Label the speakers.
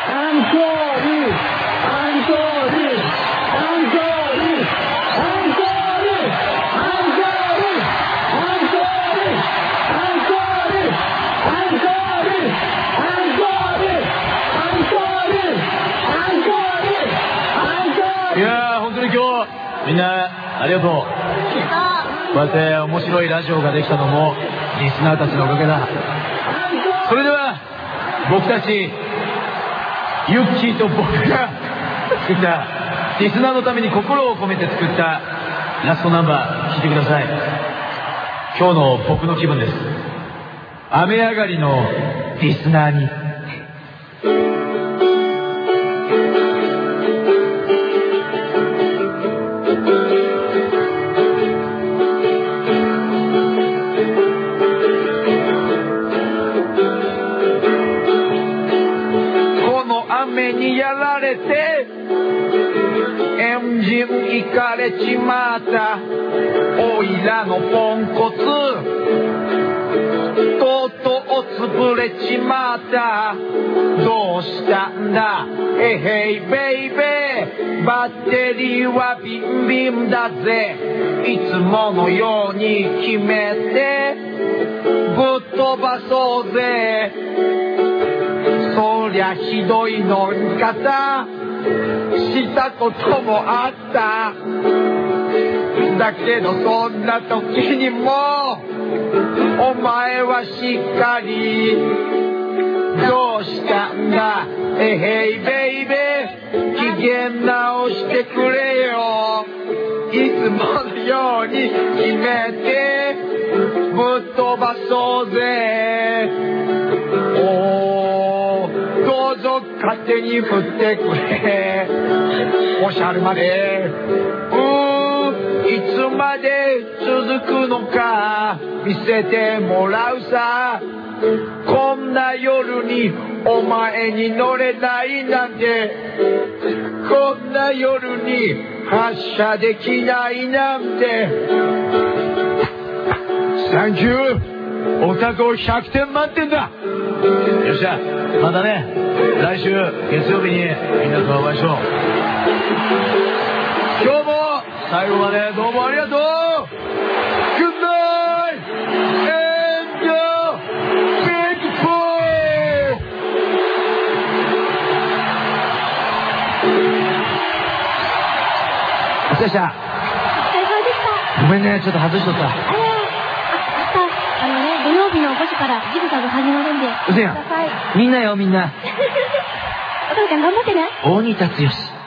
Speaker 1: いやー、本当に今日みんなありがとう。こうやって面白いラジオができたのもリスナーたちのおかげだ。それでは僕たちユッキーと僕が作ったリスナーのために心を込めて作ったラストナンバー聴いてください。今日の僕の気分です。雨上がりのリスナーに。雨にやられてエンジンいかれちまった。おいらのポンコツとうとう潰れちまった。どうしたんだえへいベイベー。バッテリーはビンビンだぜ。いつものように決めてぶっ飛ばそうぜ。そりゃひどい乗り方したこともあった。だけどそんな時にもお前はしっかりどうしたんだえへいベイベー。機嫌直してくれよ。いつものように決めてぶっ飛ばそうぜ。どうぞ勝手に振ってくれ。おしゃれまでいつまで続くのか見せてもらうさ。こんな夜にお前に乗れないなんて。こんな夜に発車できないなんて。サンキュー。おたこ100点満点だ。よっしゃ、またね、来週月曜日にみんなとお会いしよう。今日も最後までどうもありがとう。Good night and big boy。 お疲れでした。ごめんね、ちょっと外しとった。
Speaker 2: 土曜日の5時からジグザグ始まるんで。
Speaker 1: うせやん。みんなよ、みんな。
Speaker 2: お父ちゃん頑張ってね。
Speaker 1: 大仁田剛。